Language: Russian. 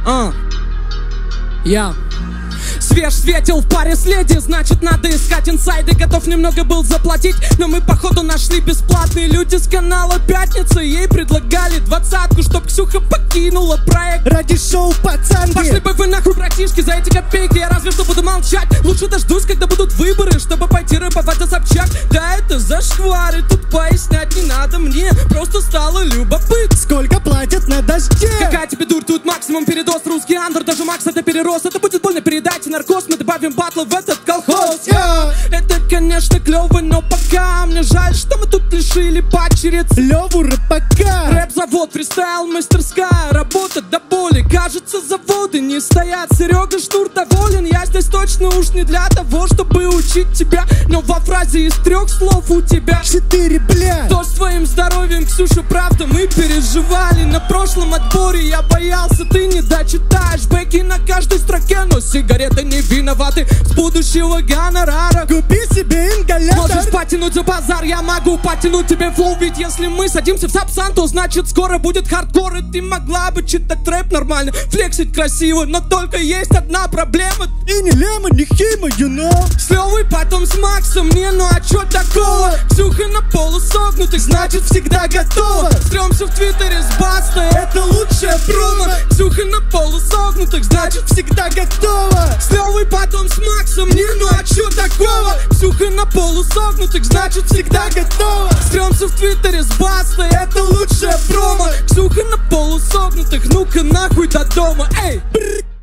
Свеж светил в паре с леди, значит надо искать инсайды. Готов немного был заплатить, но мы походу нашли бесплатные. Люди с канала Пятница, ей предлагали 20-ку, чтоб Ксюха покинула проект ради шоу пацанки. Пошли бы вы нахуй, братишки, за эти копейки я разве что буду молчать. Лучше дождусь, когда будут выборы, чтобы пойти рэповать за Собчак. Да это зашквары, тут пояснять не надо мне, просто стало любопытно. Сколько платят на дожде? Какая тебе дурь, тут максимум передоз. Русский андер, даже Макс это перерос. Это будет больно передать наркоз, мы добавим батлы в этот колхоз. Это, конечно, клёво, но пока мне жаль, что мы тут лишили падчериц Лёву Рыбака. Рэп-завод, фристайл, мастерская, работа до боли. Кажется, заводы не стоят. Серега Штур доволен, я здесь точно уж не для того, чтобы учить тебя. Но во фразе из 3 слов у тебя 4, бля. Что с твоим здоровьем, Ксюша, правда, мы переживали. На прошлом отборе я боялся, ты не дочитаешь бэки на каждой строке, но сигареты не виноваты с будущего гонорара. Купи себе ингалятор. Можешь потянуть за базар, я могу потянуть тебе флоу. Ведь если мы садимся в Сапсан, то значит скоро будет хардкор. И ты могла бы читать рэп нормально, флексить красиво, но только есть одна проблема. И не Лема, не Хима, you know. С Лёвой, потом с Максом, не, ну а чё такого? Ксюха на полусогнутых, значит всегда готова. Стрёмся в Твиттере с Бастой, это лучшая промо. Ксюха на полусогнутых, значит всегда готова. С Лёвой, потом с Максом, не, ну а чё такого? Ксюха на полусогнутых, значит всегда готова. Стрёмся в Твиттере с Бастой, это лучшая промо. Ксюха на полусогнутых, ну-ка нахуй до дома, эй!